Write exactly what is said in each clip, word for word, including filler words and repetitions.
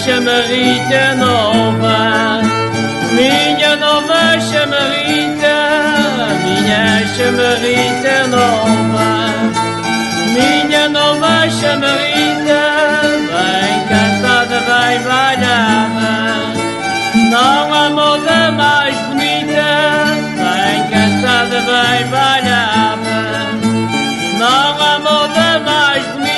chamarrita nova, minha nova chamarrita, minha chamarrita nova, minha nova chamarrita, bem cantada, bem balhada, não há moda mais bonita, bem cantada, bem balhada, não há moda mais bonita.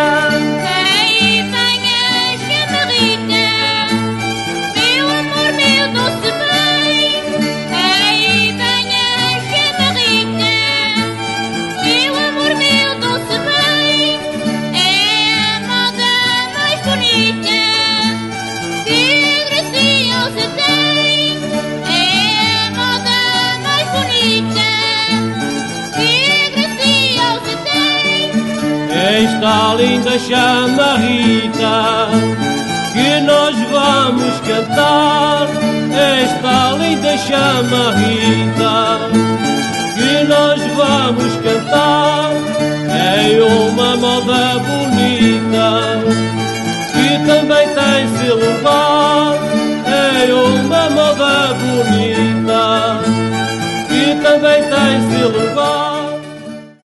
Esta linda chamarrita que nós vamos cantar, esta linda chamarrita que nós vamos cantar, é uma moda bonita que também tem seu lugar, é uma moda bonita que também tem seu lugar.